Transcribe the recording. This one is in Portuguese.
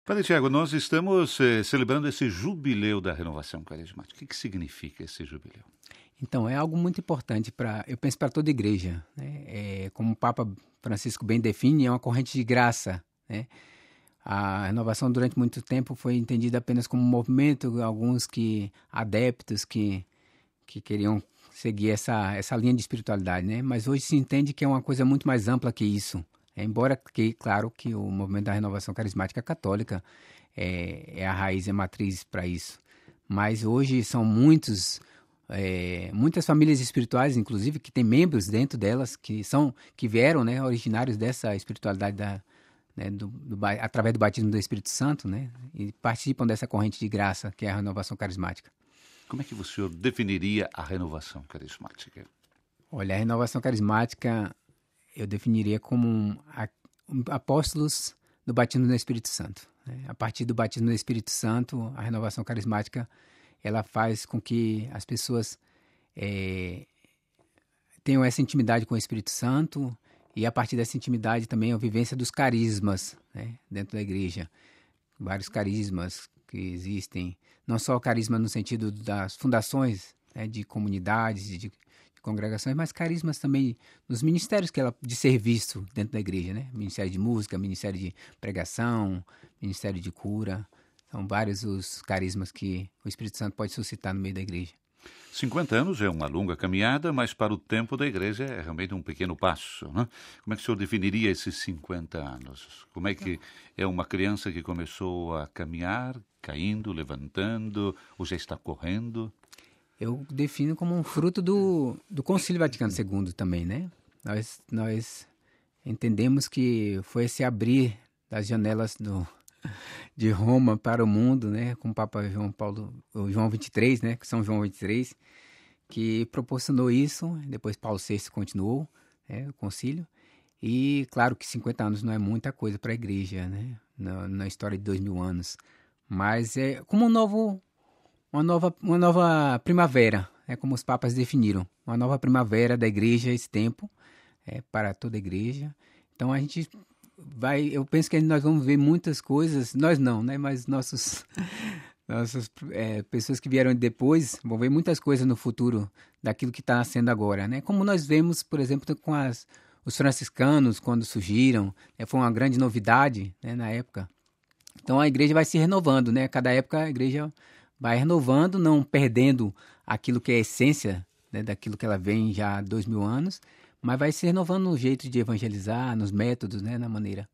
Padre Tiago, nós estamos celebrando esse jubileu da renovação carismática. O que significa esse jubileu? Então, é algo muito importante eu penso, para toda igreja, né? Como o Papa Francisco bem define, é uma corrente de graça, né? A renovação durante muito tempo foi entendida apenas como um movimento, alguns adeptos que queriam seguir essa linha de espiritualidade, né? Mas hoje se entende que é uma coisa muito mais ampla que isso. Embora que, claro, que o movimento da renovação carismática católica é a raiz, é a matriz para isso. Mas hoje são muitas famílias espirituais, inclusive, que têm membros dentro delas que vieram, né, originários dessa espiritualidade através do batismo do Espírito Santo, né, e participam dessa corrente de graça que é a renovação carismática. Como é que o senhor definiria a renovação carismática? Olha, a renovação carismática eu definiria como apóstolos do batismo do Espírito Santo, né? A partir do batismo do Espírito Santo, a renovação carismática ela faz com que as pessoas tenham essa intimidade com o Espírito Santo e a partir dessa intimidade também a vivência dos carismas, né, dentro da igreja. Vários carismas que existem, não só o carisma no sentido das fundações, né, de comunidades, de congregações, mas carismas também nos ministérios de serviço dentro da igreja, né? Ministério de música, ministério de pregação, ministério de cura. São vários os carismas que o Espírito Santo pode suscitar no meio da igreja. 50 anos é uma longa caminhada, mas para o tempo da igreja é realmente um pequeno passo, né? Como é que o senhor definiria esses 50 anos? Como é que é uma criança que começou a caminhar, caindo, levantando, ou já está correndo? Eu defino como um fruto do Concílio Vaticano II também, né? Nós entendemos que foi esse abrir das janelas de Roma para o mundo, né? Com o Papa João 23, né? São João 23, que proporcionou isso. Depois Paulo VI continuou, né, o concílio. E claro que 50 anos não é muita coisa para a igreja, né? Na história de 2000 anos. Mas é como uma nova primavera, é como os papas definiram, uma nova primavera da igreja, esse tempo, para toda a igreja. Então eu penso que nós vamos ver muitas coisas, nós não, né, mas nossas pessoas que vieram depois vão ver muitas coisas no futuro daquilo que está nascendo agora, né, como nós vemos, por exemplo, com os franciscanos, quando surgiram, foi uma grande novidade, né, na época. Então a igreja vai se renovando, né, cada época a igreja vai renovando, não perdendo aquilo que é a essência, né, daquilo que ela vem já há 2000 anos, mas vai se renovando no jeito de evangelizar, nos métodos, né, na maneira.